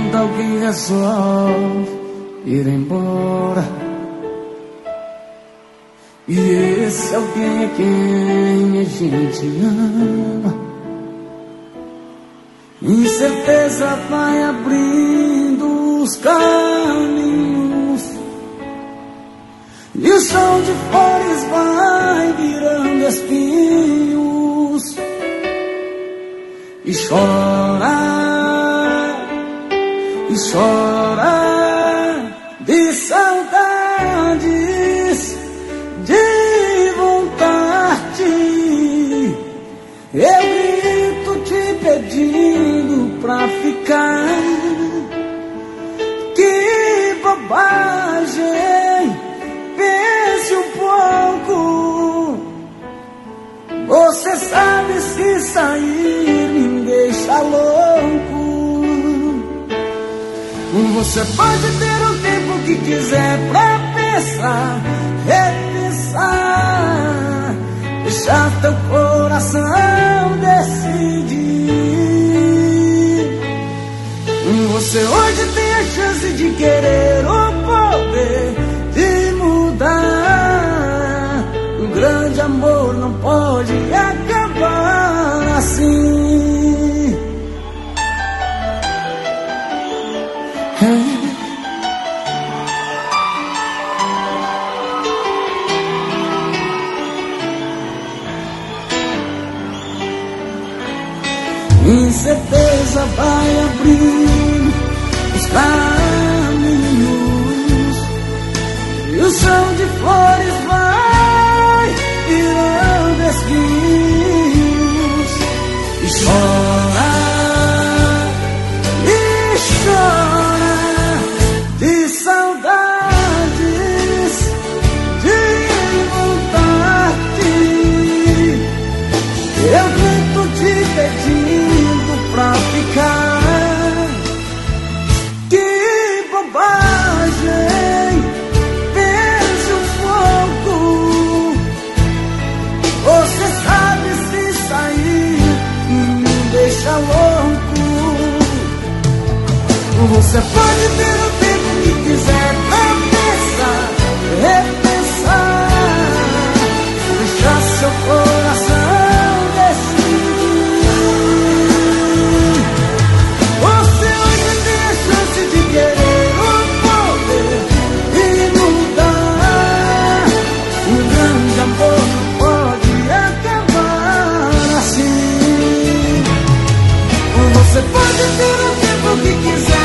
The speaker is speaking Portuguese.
quando alguém resolve ir embora. E esse alguém é quem a gente ama. Incerteza vai abrindo os caminhos, e o chão de flores vai virando espinhos. E chora de saudades, de vontade. Eu grito te pedindo pra ficar. Que bobagem, pense um pouco. Você sabe, se sair me deixa louco. Você pode ter o tempo que quiser pra pensar, repensar, deixar teu coração decidir. Você hoje tem a chance de querer o poder de mudar. Um grande amor não pode acabar assim. Incerteza vai abrindo os caminhos, e o chão de flores vai virando espinhos. E chora de saudades, de vontade. Eu grito te pedindo pra ficar. Que bobagem, pense um pouco. Você sabe, se sair me deixa louco. Você pode ter o tempo que quiser pra pensar, repensar, deixar seu coração decidir. Você hoje tem a chance de querer o poder e mudar. Um grande amor não pode acabar assim. Você pode ter o tempo que quiser